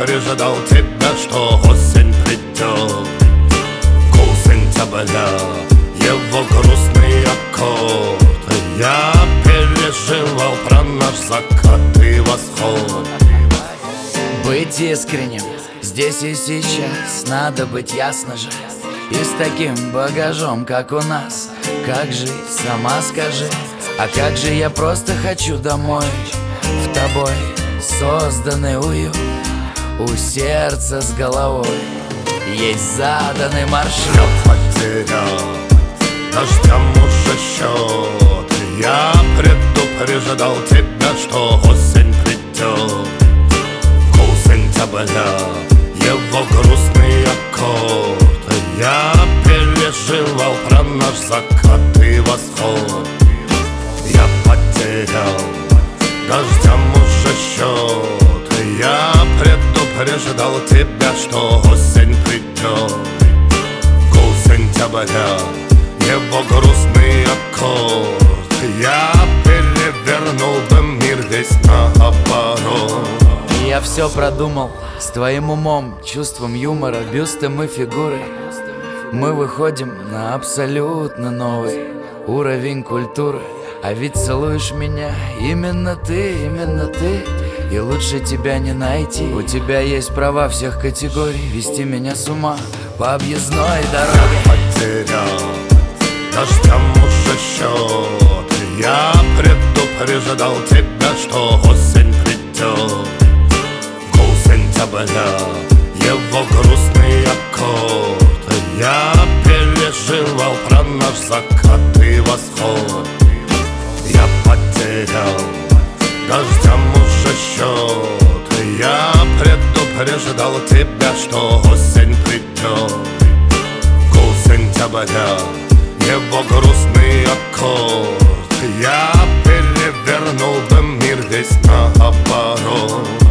предупреждал тебя, что осень придет. Гул сентября, его грустный аккорд. Я переживал про наш закат и восход. Быть искренним здесь и сейчас надо быть, ясно же. И с таким багажом, как у нас, как жить, сама скажи. А как же я просто хочу домой, в тобой созданный уют, у сердца с головой есть заданный маршрут. Я потерял дождям уже счет. Я предупреждал тебя, что осень придет. Гул сентября, его грустный аккорд. Я переживал про наш закат и восход. Я потерял дождям уже счет. Я предупреждал тебя, что осень придет. Гул сентября, его грустный аккорд. Я перевернул бы мир весь наоборот. Я все продумал с твоим умом, чувством юмора, бюстом и фигурой. Мы выходим на абсолютно новый уровень культуры. А ведь целуешь меня именно ты, и лучше тебя не найти. У тебя есть права всех категорий вести меня с ума по объездной дороге. Потерял дождям уже счет. Я предупреждал тебя, что осень придет. Гул сентября, его грустный аккорд. Я переживал про наш закат и восход. Я потерял дождям уже счет. Я предупреждал тебя, что осень придет. Гул сентября, его грустный аккорд. Я перевернул бы мир весь наоборот.